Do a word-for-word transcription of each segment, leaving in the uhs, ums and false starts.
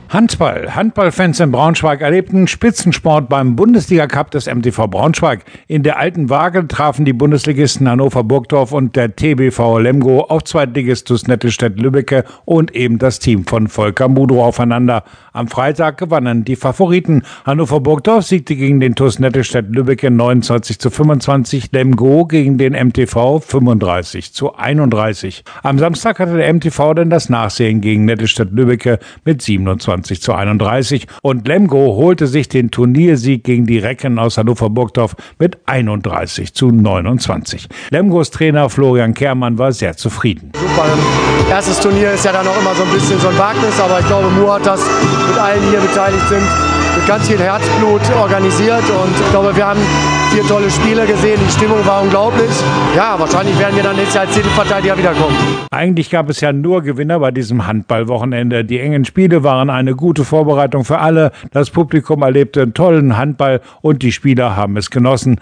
Handball. Handballfans in Braunschweig erlebten Spitzensport beim Bundesliga-Cup des M T V Braunschweig. In der Alten Waage trafen die Bundesligisten Hannover Burgdorf und der T B V Lemgo auf Zweitligist TuS Nettelstedt-Lübbecke und eben das Team von Volker Mudro aufeinander. Am Freitag gewannen die Favoriten. Hannover Burgdorf siegte gegen den TuS Nettelstedt-Lübbecke neunundzwanzig zu fünfundzwanzig, Lemgo gegen den M T V fünfunddreißig zu einunddreißig. Am Samstag hatte der M T V dann das Nachsehen gegen Nettelstedt-Lübbecke mit siebenundzwanzig zu einunddreißig und Lemgo holte sich den Turniersieg gegen die Recken aus Hannover Burgdorf mit einunddreißig zu neunundzwanzig. Lemgos Trainer Florian Kehrmann war sehr zufrieden. Super. Erstes Turnier ist ja dann auch immer so ein bisschen so ein Wagnis, aber ich glaube, Mu hat das mit allen, die hier beteiligt sind, mit ganz viel Herzblut organisiert und ich glaube, wir haben vier tolle Spiele gesehen, die Stimmung war unglaublich. Ja, wahrscheinlich werden wir dann nächstes Jahr als Titelverteidiger wiederkommen. Eigentlich gab es ja nur Gewinner bei diesem Handballwochenende. Die engen Spiele waren eine gute Vorbereitung für alle. Das Publikum erlebte tollen Handball und die Spieler haben es genossen.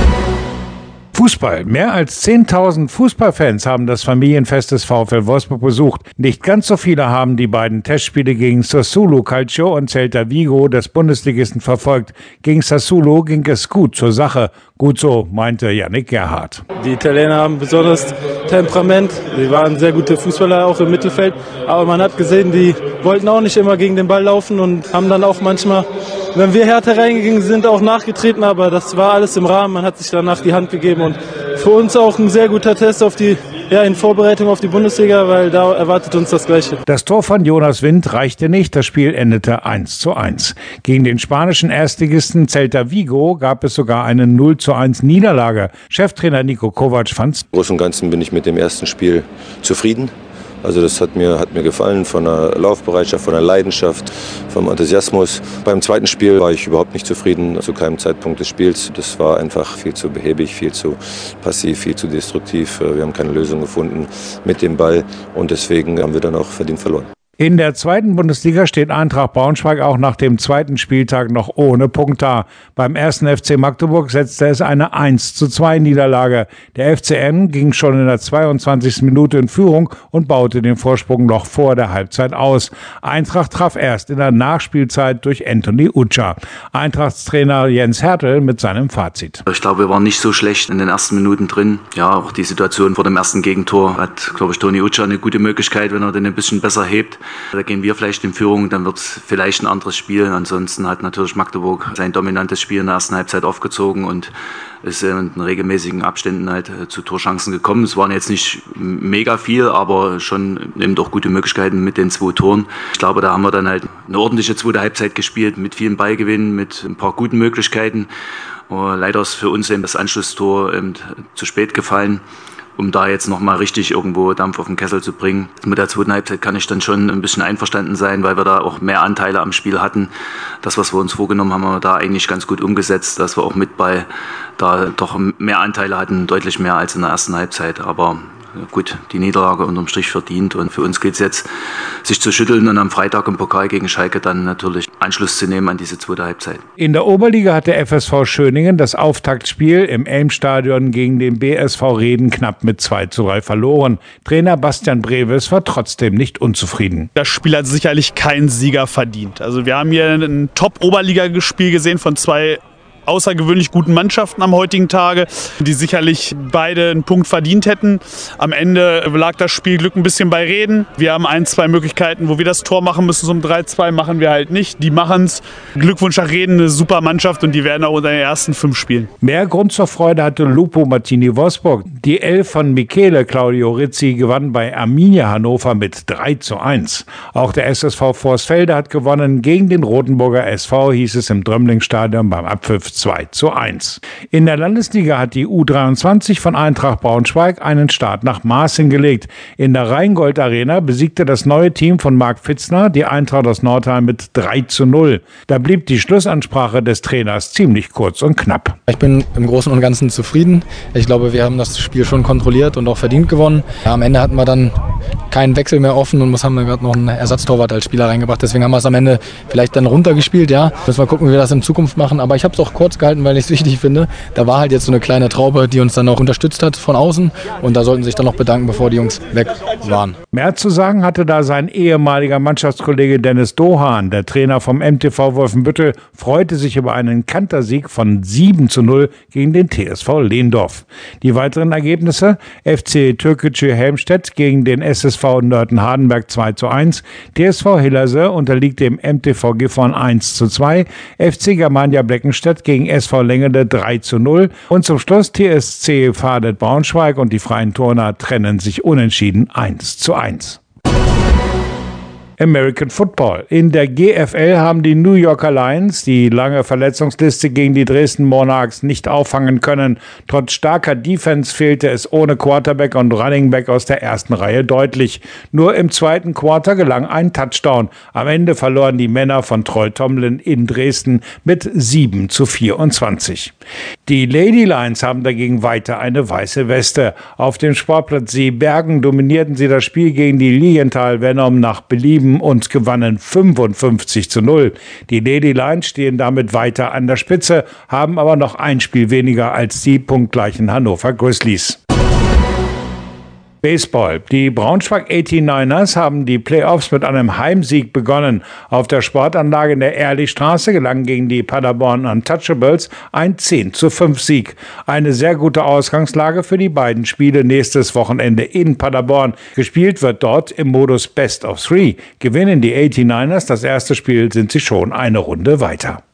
Fußball. Mehr als zehntausend Fußballfans haben das Familienfest des VfL Wolfsburg besucht. Nicht ganz so viele haben die beiden Testspiele gegen Sassuolo Calcio und Celta Vigo des Bundesligisten verfolgt. Gegen Sassuolo ging es gut zur Sache. Gut so, meinte Yannick Gerhardt. Die Italiener haben besonders Temperament. Sie waren sehr gute Fußballer, auch im Mittelfeld. Aber man hat gesehen, die wollten auch nicht immer gegen den Ball laufen und haben dann auch manchmal, wenn wir härter reingegangen sind, auch nachgetreten. Aber das war alles im Rahmen. Man hat sich danach die Hand gegeben. Und für uns auch ein sehr guter Test auf die, ja, in Vorbereitung auf die Bundesliga, weil da erwartet uns das Gleiche. Das Tor von Jonas Wind reichte nicht. Das Spiel endete eins zu eins. Gegen den spanischen Erstligisten Celta Vigo gab es sogar eine null zu eins Niederlage. Cheftrainer Niko Kovac fand's. Im Großen und Ganzen bin ich mit dem ersten Spiel zufrieden. Also das hat mir, hat mir gefallen, von der Laufbereitschaft, von der Leidenschaft, vom Enthusiasmus. Beim zweiten Spiel war ich überhaupt nicht zufrieden, zu keinem Zeitpunkt des Spiels. Das war einfach viel zu behäbig, viel zu passiv, viel zu destruktiv. Wir haben keine Lösung gefunden mit dem Ball und deswegen haben wir dann auch verdient verloren. In der zweiten Bundesliga steht Eintracht Braunschweig auch nach dem zweiten Spieltag noch ohne Punkt da. Beim ersten F C Magdeburg setzte es eine eins zu zwei Niederlage. Der F C M ging schon in der zweiundzwanzigsten Minute in Führung und baute den Vorsprung noch vor der Halbzeit aus. Eintracht traf erst in der Nachspielzeit durch Anthony Ucha. Eintrachtstrainer Jens Hertel mit seinem Fazit. Ich glaube, wir waren nicht so schlecht in den ersten Minuten drin. Ja, auch die Situation vor dem ersten Gegentor hat, glaube ich, Tony Ucha eine gute Möglichkeit, wenn er den ein bisschen besser hebt. Da gehen wir vielleicht in Führung, dann wird es vielleicht ein anderes Spiel. Ansonsten hat natürlich Magdeburg sein dominantes Spiel in der ersten Halbzeit aufgezogen und ist in regelmäßigen Abständen halt zu Torchancen gekommen. Es waren jetzt nicht mega viel, aber schon eben doch gute Möglichkeiten mit den zwei Toren. Ich glaube, da haben wir dann halt eine ordentliche zweite Halbzeit gespielt mit vielen Ballgewinnen, mit ein paar guten Möglichkeiten. Aber leider ist für uns eben das Anschlusstor eben zu spät gefallen, um da jetzt nochmal richtig irgendwo Dampf auf den Kessel zu bringen. Mit der zweiten Halbzeit kann ich dann schon ein bisschen einverstanden sein, weil wir da auch mehr Anteile am Spiel hatten. Das, was wir uns vorgenommen haben, haben wir da eigentlich ganz gut umgesetzt, dass wir auch mit Ball da doch mehr Anteile hatten, deutlich mehr als in der ersten Halbzeit. Aber gut, die Niederlage unterm Strich verdient und für uns geht es jetzt, sich zu schütteln und am Freitag im Pokal gegen Schalke dann natürlich Anschluss zu nehmen an diese zweite Halbzeit. In der Oberliga hat der F S V Schöningen das Auftaktspiel im Elmstadion gegen den B S V Reden knapp mit zwei zu drei verloren. Trainer Bastian Breves war trotzdem nicht unzufrieden. Das Spiel hat sicherlich keinen Sieger verdient. Also wir haben hier ein Top-Oberliga-Spiel gesehen von zwei außergewöhnlich guten Mannschaften am heutigen Tage, die sicherlich beide einen Punkt verdient hätten. Am Ende lag das Spielglück ein bisschen bei Reden. Wir haben ein, zwei Möglichkeiten, wo wir das Tor machen müssen. Zum drei zwei machen wir halt nicht. Die machen es. Glückwunsch nach Reden, eine super Mannschaft und die werden auch unter den ersten fünf spielen. Mehr Grund zur Freude hatte Lupo Martini Wolfsburg. Die Elf von Michele Claudio Rizzi gewann bei Arminia Hannover mit drei zu eins. Auch der S S V Vorsfelde hat gewonnen. Gegen den Rotenburger S V hieß es im Drömlingstadion beim Abpfiff zwei zu eins. In der Landesliga hat die U dreiundzwanzig von Eintracht Braunschweig einen Start nach Maß hingelegt. In der Rheingold Arena besiegte das neue Team von Marc Pfitzner die Eintracht aus Nordheim mit drei zu null. Da blieb die Schlussansprache des Trainers ziemlich kurz und knapp. Ich bin im Großen und Ganzen zufrieden. Ich glaube, wir haben das Spiel schon kontrolliert und auch verdient gewonnen. Am Ende hatten wir dann keinen Wechsel mehr offen und muss haben dann gerade noch einen Ersatztorwart als Spieler reingebracht. Deswegen haben wir es am Ende vielleicht dann runtergespielt, ja. Müssen wir gucken, wie wir das in Zukunft machen. Aber ich habe es auch kurz gehalten, weil ich es wichtig finde. Da war halt jetzt so eine kleine Traube, die uns dann auch unterstützt hat von außen. Und da sollten sie sich dann noch bedanken, bevor die Jungs weg waren. Mehr zu sagen hatte da sein ehemaliger Mannschaftskollege Dennis Dohan. Der Trainer vom M T V Wolfenbüttel freute sich über einen Kantersieg von sieben zu null gegen den T S V Lehndorf. Die weiteren Ergebnisse: F C Türkgücü Helmstedt gegen den S S V Nörten-Hardenberg zwei zu eins, T S V Hillerse unterliegt dem M T V Gifhorn eins zu zwei, F C Germania Bleckenstedt gegen S V Lengede drei zu null und zum Schluss T S C Fadet Braunschweig und die Freien Turner trennen sich unentschieden eins zu eins. American Football. In der G F L haben die New Yorker Lions die lange Verletzungsliste gegen die Dresden Monarchs nicht auffangen können. Trotz starker Defense fehlte es ohne Quarterback und Running Back aus der ersten Reihe deutlich. Nur im zweiten Quarter gelang ein Touchdown. Am Ende verloren die Männer von Troy Tomlin in Dresden mit sieben zu vierundzwanzig. Die Lady Lions haben dagegen weiter eine weiße Weste. Auf dem Sportplatz Seebergen dominierten sie das Spiel gegen die Lilienthal Venom nach Belieben und gewannen fünfundfünfzig zu null. Die Lady Lions stehen damit weiter an der Spitze, haben aber noch ein Spiel weniger als die punktgleichen Hannover Grizzlies. Baseball. Die Braunschweig achtundachtzigers haben die Playoffs mit einem Heimsieg begonnen. Auf der Sportanlage in der Ehrlichstraße gelang gegen die Paderborn Untouchables ein zehn zu fünf Sieg. Eine sehr gute Ausgangslage für die beiden Spiele nächstes Wochenende in Paderborn. Gespielt wird dort im Modus Best of Three. Gewinnen die achtundachtzigers das erste Spiel, sind sie schon eine Runde weiter.